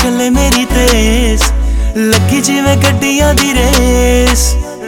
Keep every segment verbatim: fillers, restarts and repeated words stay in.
चले मेरी तेज लगी जिवें गड्डियां दी रेस।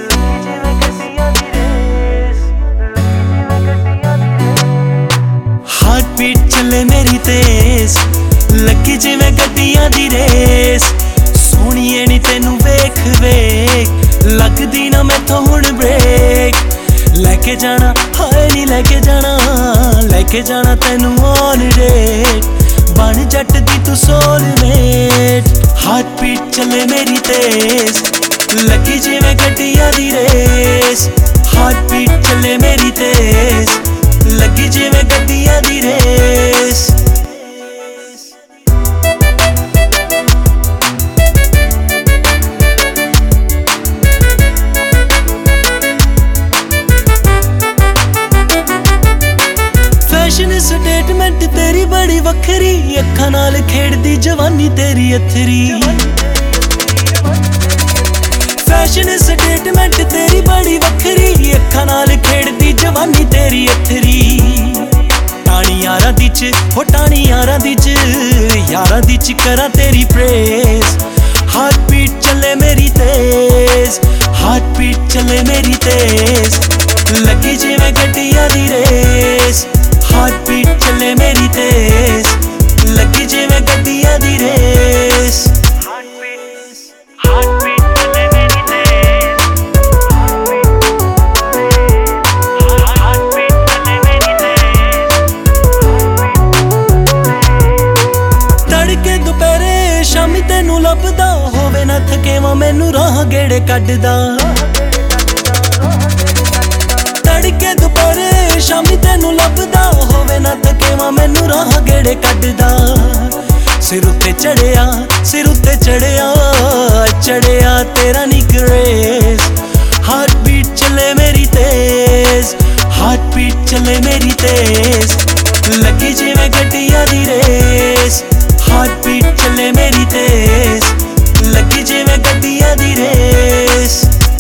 हार्ट बीट चले मेरी तेज लगी जिवें गड्डियां दी रेस। सोहणीए नी तैनू वेख वेख लगदी ना मैथों हुण ब्रेक। लैके जाना हाय नी लैके जाना लैके जाना तैनू ऑन डेट बन जट दी तू सोलमेट। हार्ट बीट चले मेरी तेज लगी जिवें गड्डियां दी रेस। हार्ट बीट चले मेरी तेज लगी जिवें गड्डियां दी रेस। फैशन स्टेटमेंट तेरी बड़ी वखरी अखां नाल खेड़दी जवानी तेरी अथरी। फैशन स्टेटमेंट तेरी बड़ी वखरी अखां नाल खेड़दी जवानी तेरी अथरी। टाणी यारां दी च हो टाणी यारां दी च यारां दी च करां तेरी प्रेस। हार्ट बीट चले मेरी तेज हार्ट बीट चले मेरी तेज लगी जिवें गड्डियां दी रेस। हार्ट बीट चले मेरी तेज लगी जिवें गड्डियां दी race. Heart beat heart beat चले मेरी तेज हार्ट बीट चले मेरी तेज। तड़के दुपहरे शामी तैनू लभदा होवे ना थकेवा मैनू राह गेड़े कड्डदा। तड़के दुपहरे शामी तैनू लभदा होवे ना थकेवा मैनू राह गेड़े कड्डदा। सिर उत्ते चढ़िया सिर उत्ते चढ़िया चढ़िया तेरा नी क्रेज। हार्ट बीट चले मेरी तेज हार्ट बीट चले मेरी तेज लगी जिवें गड्डियां दी रेस। हार्ट बीट चले मेरी तेज लगी जिवें गड्डियां दी रेस।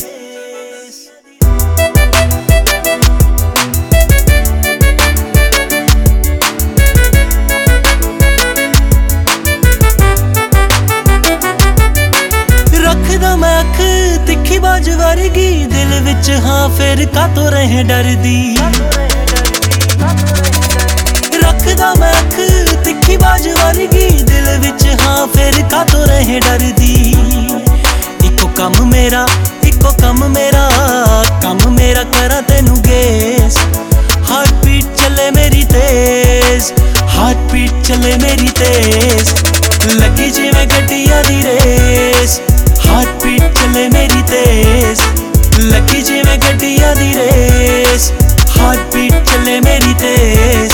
रखदा मैं अख तिखी बाज वर्गी दिल विच हाँ फिर कातों रहे डरदी। रखदा मैं अख तिखी बाज वर्गी दिल विच हाँ फिर कातों रहे डरदी। इको कम मेरा इको कम मेरा कम मेरा करा तैनू गेस। हार्ट बीट चले मेरी तेज हार्ट बीट चले मेरी तेज लगी जिवें गड्डियां दी रेस। हार्ट बीट चले मेरी तेज लगी जिवें गड्डियां दी रेस। हार्ट बीट चले मेरी तेज